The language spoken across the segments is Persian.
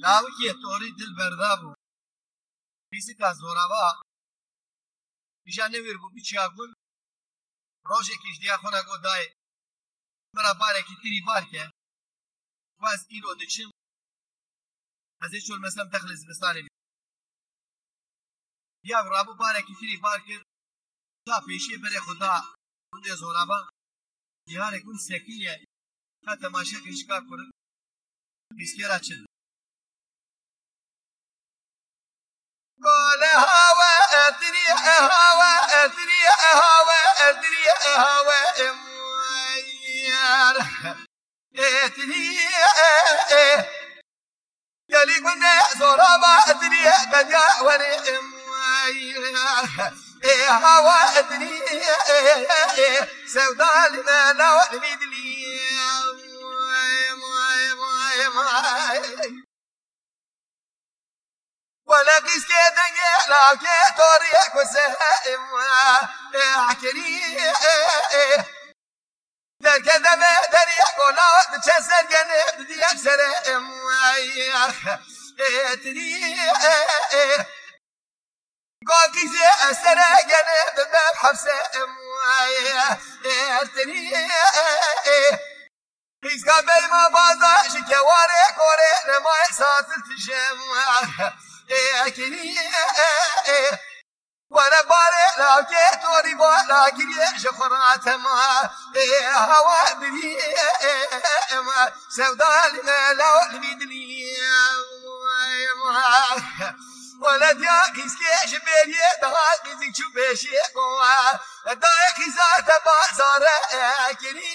لاوکی توری دل بردابو بیسی که زورابا بیشان نویر بو بیچیا کن روشه کش دیا خونه گو دای مرا باره کی تیری بار که واز ایرو دچم از ایشون مثلا دخل زمستانی یا رابو باره کی تیری بار که تا پیشی بره خدا اونده زورابا دیاره کن سکیه تا تماشا کشکا کنن بیسکیرا چند قال هوا ادري هوا ادري هوا ادري هوا امير ادري يلي كنا زرابا ادري قد يا ولي امير هوا ادري سودا لنا لو نبيدلي ولا قيس كدنيا لا كتوريك وسائم احكري در كدم دريك ولا تشسر جنب ديك سرم تري قاكيز اسر جنب باب حفسم تري قيس قبل ما بازا شكواري كوري لما يساتل تشم وانا باري لا كيتوري ولا كري شخرات ما هوا بدي سودا لنا لا بدي ولا ديا كيسكي شبيري دهال بيزي شبيشي قوا داي كيزات بازار كري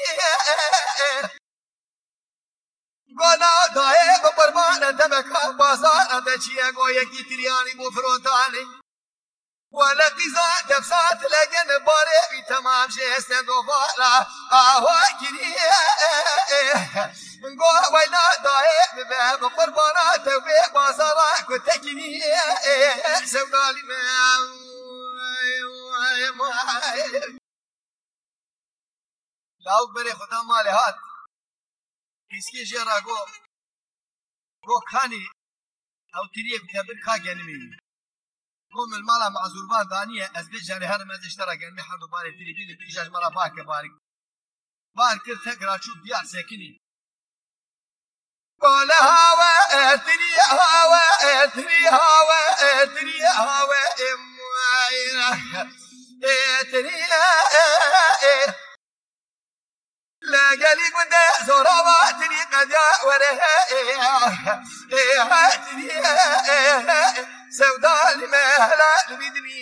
گونا دای بپرمان دمکا بازار دچیا گویا کی تریانی بفروتانی ولا قزا دفسات لجن باره بی تمام شست دوباره آوا کری گو وینا دای بپرمان توی بازار کتکی سودالی لاو بره خدا مال هات इसके जरा गो खानी او تريه بتبر خاجن مين قوم المالا معذوربان دانيه از بجاري هر ما اشترى قال حد باري تري بيد بيجاج مرا باك بارك بار كل تقرا شو ديار ساكنين قال هوا تري هوا تري هوا تري هوا تري لا قالي قد زورابا تري قد يا وره سودا لمهلا بدني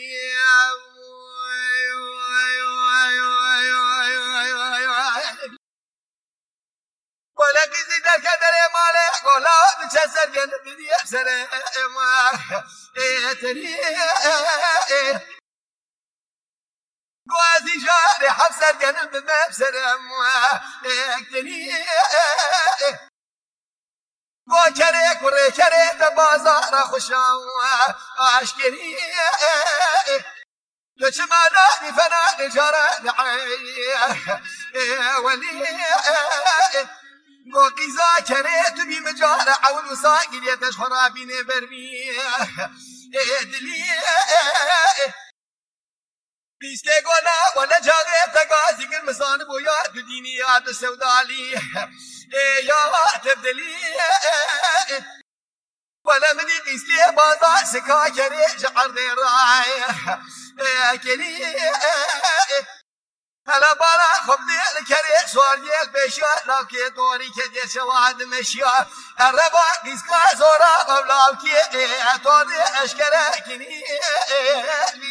ولا قزي در كدر مالي قولا بتشسر جنب بدي افسر تري قوازي جاري حفسر جنب بمبسر اكتني وكري كري كري تبازار خشاو اشكري لجمالاني فنا نجارة دعي ولي وقيزا كريت بمجال عول وساقي ليتش خرابين برمي دلي بيسكي قولا ولا جاغي تقاسي كل مسان بويا بديني ياد السودالي يا تبدلي ولا مني بيسكي بازا سكا كري جعر دي راي كري هلا بالا خبدي الكري سوار ديال بيشيا لاكي دوري كدي شواد مشيا الربا بيسكا زورا بلاوكي توري اشكرا كني